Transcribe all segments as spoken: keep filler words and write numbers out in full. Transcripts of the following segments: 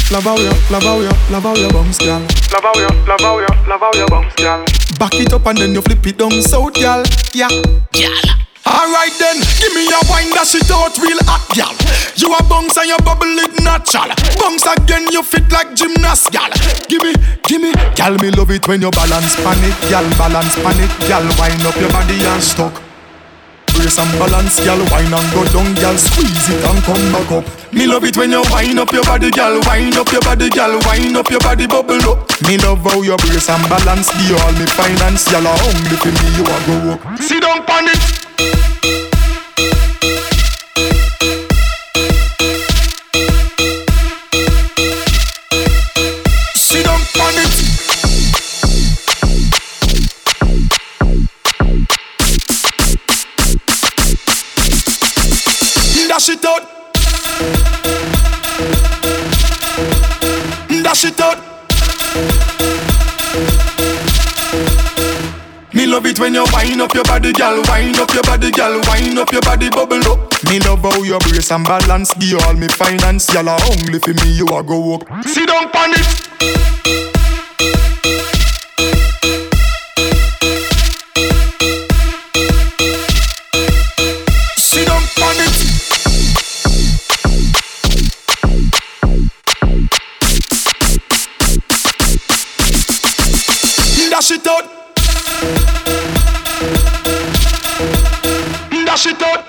love how you, love how you, love how you bounce, girl. Love how you, love how you, love how you bounce, girl. Back it up and then you flip it down south, girl. Yeah, girl. Alright then, give me a wine that shit out real hot, gal. You a bounce and you bubble it natural. Bounce again, you fit like gymnast, gal. Give me, give me, gal, me love it when you balance pan it, gal. Balance pan it, gal. Wind up your body and stuck. Brace and balance, gal. Wine and go down, gal. Squeeze it and come back up. Me love it when you wind up your body, gal. Wind up your body, gal. Wind up your body, bubble up. Me love how you brace and balance. Be all me finance, gal. Only for me you a go up. Sit down pan it. Sit down pan it. Dash it out. Dash it out. Me love it when you wind up your body, girl. Wind up your body, girl. Wind up your body, bubble up. Me love how you brace and balance. Give all me finance, y'all. Only for me you a go walk. Sit down pan it. Sit down pan it. Dash it out. Dash it out.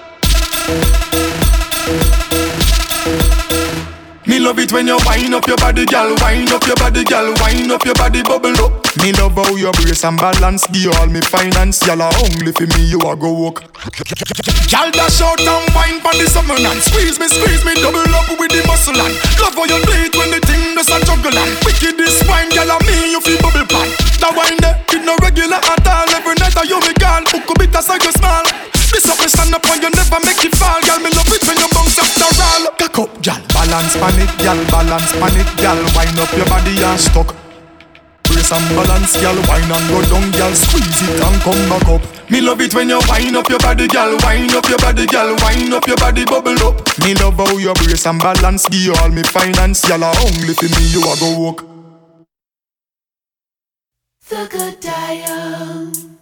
Me love it when you wind up your body, girl. Wind up your body, girl. Wind up your body, bubble up. Me love how you brace and balance. Give all me finance, y'all. Only for me you a go walk. Girl, dash out and wine pon the summer and squeeze me, squeeze me, double up with the muscle and love how you do it when the thing does a juggle and wicked this wine, girl, and me you feel bubble pan. That wine there, it no regular at all. Every night I you me girl, hook a bit as I go small. This up and stand up and you never make it fall, girl. Me love it when you bounce after all. Cock up, girl, balance pan it, girl, balance pan it, girl. Wind up your body and stuck. Brace and balance, girl. Wine and go down, girl. Squeeze it and come back up. Me love it when you wind up your body, girl. Wind up your body, girl. Wind up your body, bubble up. Me love how you brace and balance. Give all me finance, y'all. Only for me you a go walk. The Good Dial.